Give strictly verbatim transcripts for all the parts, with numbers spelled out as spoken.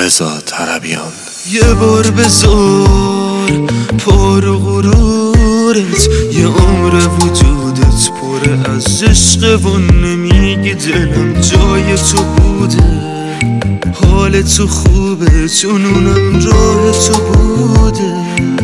رضا طربیان. یه بار بذار پر غرورت، یه عمر وجودت پر از عشق و نمیگی دلم جای تو بوده. حال تو خوبه جنونم راه تو بوده.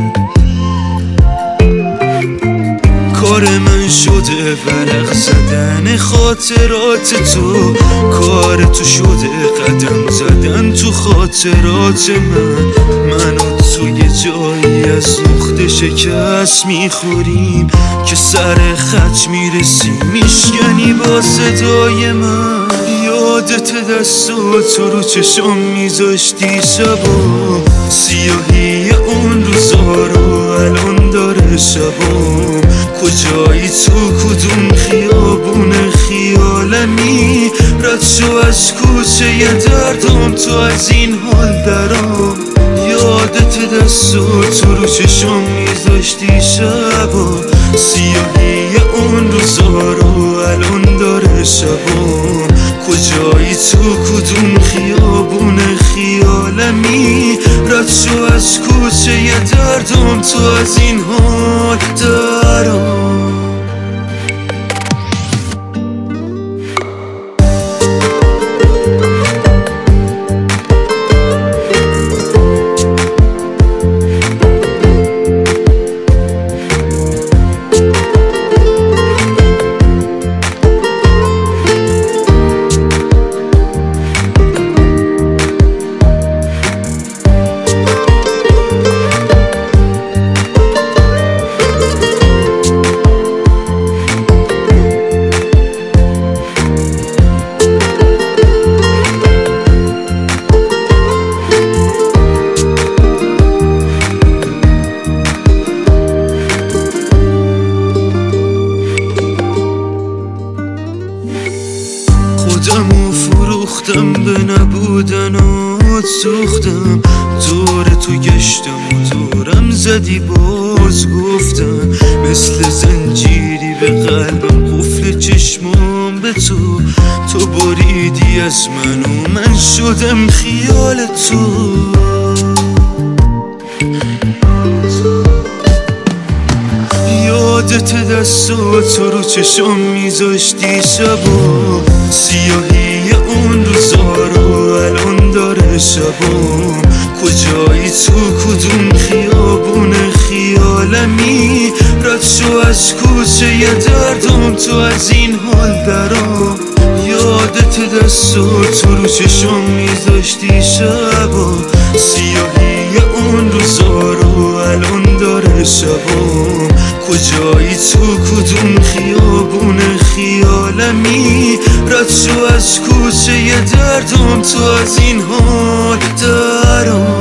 کار من شده ورق زدن خاطرات تو، کار تو شده قدم زدن تو خاطرات من. منو تو یه جایی از نقطه شکست میخوریم که سر خط میرسیم میشکنی با صدای من. یادت دستاتو رو چشم میذاشتی شبا، سیاهی اون روزا رو الان داره شبام. کجایی تو کدوم خیابون خیالمی، رد شو از کوچه ی دردم تو از این حال درام. یادت دستاتو رو چشم میذاشتی شبا، سیاهی اون روزا رو الان داره شبام. کجایی تو کدوم خیابون خیالمی، رد شو از کوچه ی دردم تو از این حال درام. خودمو فروختم به نبودنات سوختم، دور تو گشتم و دورم زدی باز گفتم. مثل زنجیری به قلبم قفل چشمام به تو، تو بریدی از من و من شدم خیال تو. یادت دستاتو رو چشم میذاشتی شبا، سیاهی اون روزا رو الان داره شبام. کجایی تو کدوم خیابون خیالمی، رد شو از کوچه ی دردم تو از این حال درام. یادت دستاتو رو چشم میذاشتی شبا، سیاهی اون روزا رو الان داره شبام. کجایی تو کدوم خیابون خیالمی، رد شو از کوچه ی دردم تو از این حال درام.